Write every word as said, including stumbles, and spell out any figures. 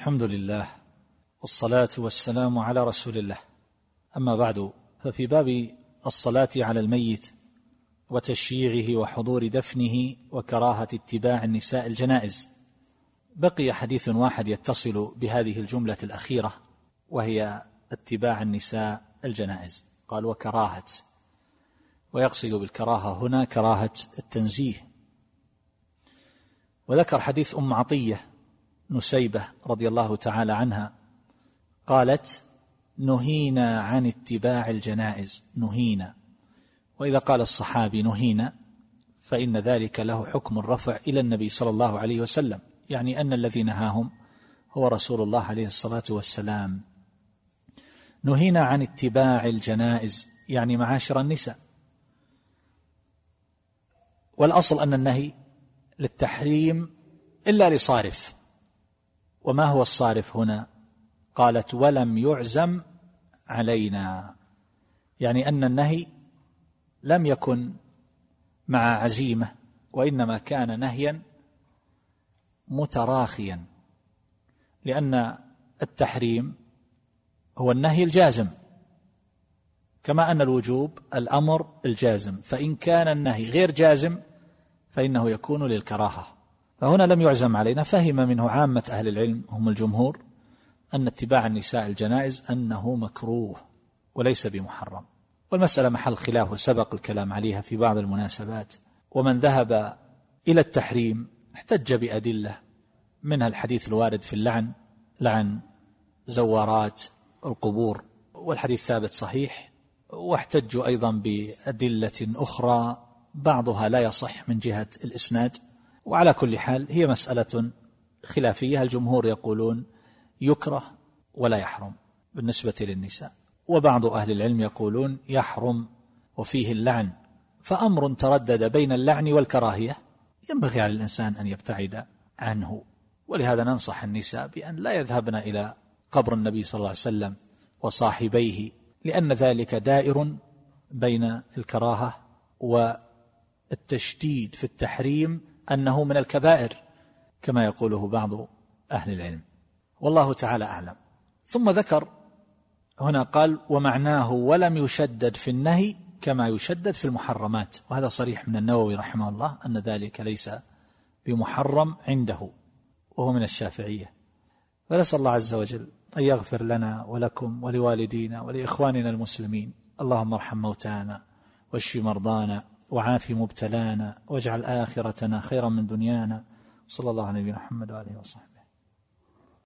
الحمد لله والصلاة والسلام على رسول الله. أما بعد، ففي باب الصلاة على الميت وتشييعه وحضور دفنه وكراهة اتباع النساء الجنائز بقي حديث واحد يتصل بهذه الجملة الأخيرة، وهي اتباع النساء الجنائز. قال وكراهة، ويقصد بالكراهة هنا كراهة التنزيه. وذكر حديث أم عطية نسيبة رضي الله تعالى عنها قالت: نهينا عن اتباع الجنائز. نهينا، وإذا قال الصحابي نهينا فإن ذلك له حكم الرفع إلى النبي صلى الله عليه وسلم، يعني أن الذي نهاهم هو رسول الله عليه الصلاة والسلام. نهينا عن اتباع الجنائز يعني معاشر النساء، والأصل أن النهي للتحريم إلا لصارف. وما هو الصارف هنا؟ قالت: ولم يعزم علينا، يعني أن النهي لم يكن مع عزيمة، وإنما كان نهيا متراخيا، لأن التحريم هو النهي الجازم، كما أن الوجوب الأمر الجازم، فإن كان النهي غير جازم فإنه يكون للكراهة. فهنا لم يعزم علينا، فهم منه عامة أهل العلم هم الجمهور أن اتباع النساء الجنائز أنه مكروه وليس بمحرم. والمسألة محل خلاف وسبق الكلام عليها في بعض المناسبات. ومن ذهب إلى التحريم احتج بأدلة، منها الحديث الوارد في اللعن، لعن زوارات القبور، والحديث ثابت صحيح. واحتجوا أيضا بأدلة أخرى بعضها لا يصح من جهة الإسناد. وعلى كل حال هي مسألة خلافية. الجمهور يقولون يكره ولا يحرم بالنسبة للنساء، وبعض أهل العلم يقولون يحرم وفيه اللعن. فأمر تردد بين اللعن والكراهية ينبغي على الإنسان أن يبتعد عنه. ولهذا ننصح النساء بأن لا يذهبن إلى قبر النبي صلى الله عليه وسلم وصاحبيه، لأن ذلك دائر بين الكراهة والتشديد في التحريم أنه من الكبائر كما يقوله بعض أهل العلم، والله تعالى أعلم. ثم ذكر هنا قال: ومعناه ولم يشدد في النهي كما يشدد في المحرمات. وهذا صريح من النووي رحمه الله أن ذلك ليس بمحرم عنده، وهو من الشافعية. فنسأل الله عز وجل أن يغفر لنا ولكم ولوالدينا ولإخواننا المسلمين. اللهم ارحم موتانا واشف مرضانا وعاف مبتلانا واجعل آخرتنا خيرا من دنيانا. صلى الله عليه وسلم محمد وآله وصحبه.